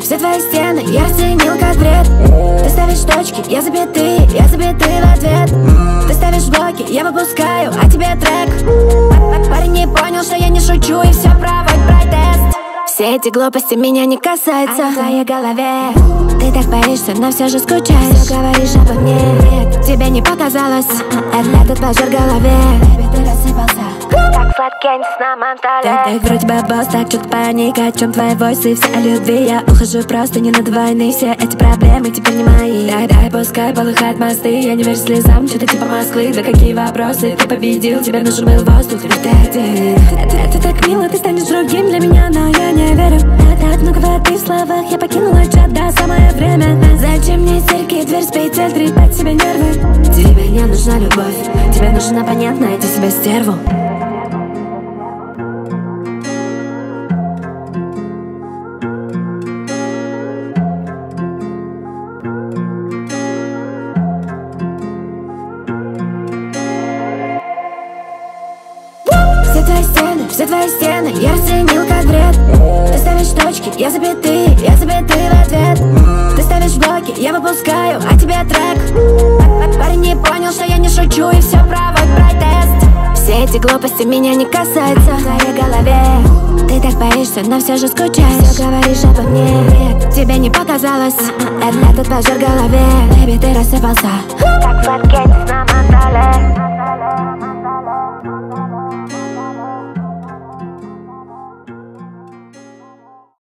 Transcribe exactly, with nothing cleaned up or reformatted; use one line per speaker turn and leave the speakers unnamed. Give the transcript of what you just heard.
все твои стены я расценил как бред. Ты ставишь точки, я запятые, я запятые в ответ. Ты ставишь блоки, я выпускаю, а тебе трек. Парень не понял, что я не шучу, и все проводит протест. Все эти глупости меня не касаются. А в твоей голове ты так боишься, но все же скучаешь. Все говоришь обо мне, нет, тебе не показалось. Это этот пожар в голове, baby, ты рассыпался как сладкий анис на мантале. Так, так, вроде бы босс, так чё-то паника. О чем твои войсы, все о любви. Я ухожу просто не над войны. Все эти проблемы теперь не мои. Дай, дай, пускай полыхают мосты. Я не верю слезам, что-то типа Москвы. Да какие вопросы, ты победил, тебе нужен был воздух. Теперь ты один. Это, это так мило, ты станешь другим для меня, но я не верю. А так много воды в словах, я покинула чат, да, самое время. Зачем мне стельки, дверь спит, цель трепать себе нервы. Тебе не нужна любовь, тебе нужна понятная, найти себе стерву. Все твои стены, все твои стены я расценил как бред. Ты ставишь точки, я запятые, я запятые в ответ. Ты ставишь блоки, я выпускаю, а тебе трек. Парень не понял, что я не шучу, и все проводит протест. Все эти глупости меня не касаются. В твоей голове ты так боишься, но все же скучаешь. Все говоришь обо мне, нет, тебе не показалось. Это этот пожар в голове, baby, ты рассыпался как сладкий анис на мантале.